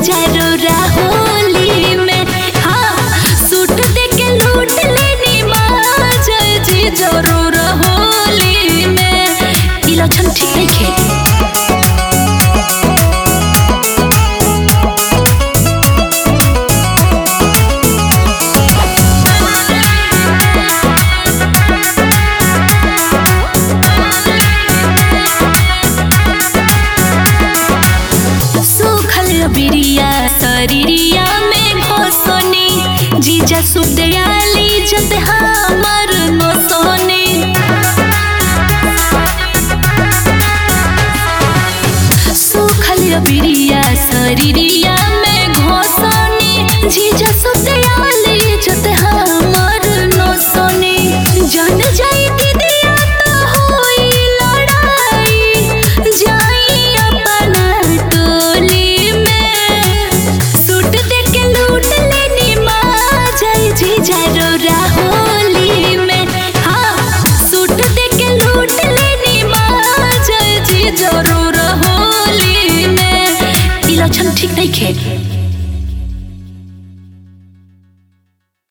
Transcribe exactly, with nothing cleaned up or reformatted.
जीजा रोरा होली में। हाँ सूट दे के लूट लेनी माँ जय जीजा रोरा होली में। ई लक्षण ठीक नहीं खे। बिरिया शरीरिया में घोसनी जीजा सुख दयाली जत हमर नोसनी। सुखल बिरिया शरीरिया में घोसनी जीजा सुख दयाली जत हमर नोसनी। जन जाई दीदिया तो होई लड़ाई जाई अपना टोली। जीजा रोरा होली में। हाँ सूट दे के लूट लेनी माँ जय जीजा रोरा होली में। ई लक्षण ठीक नहीं खे।